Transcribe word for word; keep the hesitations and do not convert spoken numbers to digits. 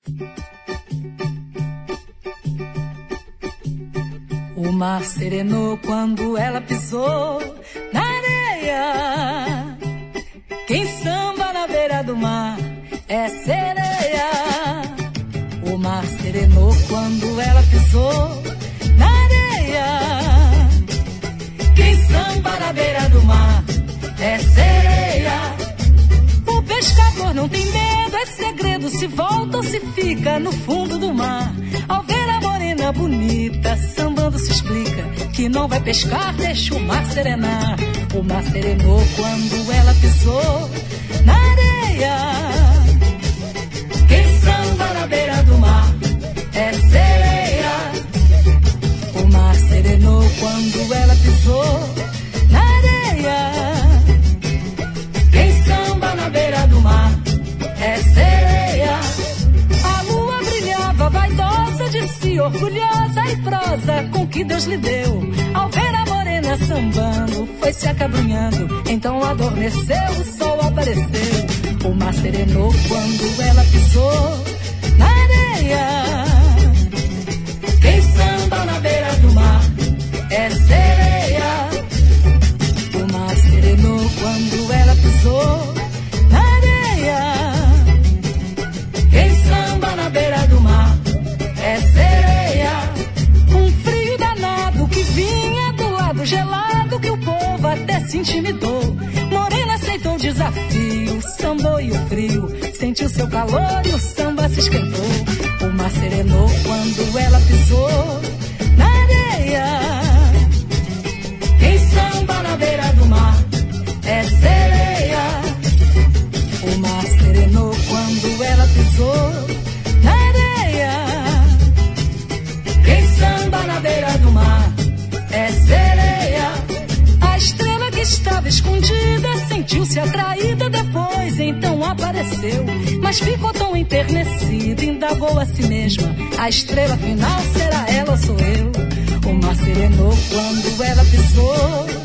O mar serenou quando ela pisou na areia. Quem samba na beira do mar é sereia. O mar serenou quando ela pisou na areia. Quem samba na beira do mar é sereia. O pescador não tem medo, é segredo se volta ou se fica no fundo do mar. Ao ver a morena bonita sambando se explica que não vai pescar, deixa o mar serenar. O mar serenou quando ela pisou na areia. Quem samba na beira do mar é sereia. O mar serenou quando ela pisou na areia. Quem samba na beira do mar é sereia. A lua brilhava vaidosa de si, orgulhosa e prosa com que Deus lhe deu. Ao ver a morena sambando, foi se acabrunhando, então adormeceu, o sol apareceu. O mar serenou quando ela pisou na areia. Quem samba na beira do mar é sereia. O mar serenou quando ela pisou na areia. Quem samba na beira do mar é sereia. Um frio danado que vinha do lado gelado, que o povo até se intimidou. Morena aceitou o desafio, sambou e o frio sentiu seu calor e o samba se esquentou. O mar serenou quando ela pisou na areia. Quem samba na beira do mar é sereia. O mar serenou quando ela pisou na areia. Quem samba na beira do mar é sereia. A estrela que estava escondida sentiu-se atraída depois, então apareceu, mas ficou tão enternecida, indagou a si mesma: a estrela final será ela ou sou eu? O mar serenou quando ela pisou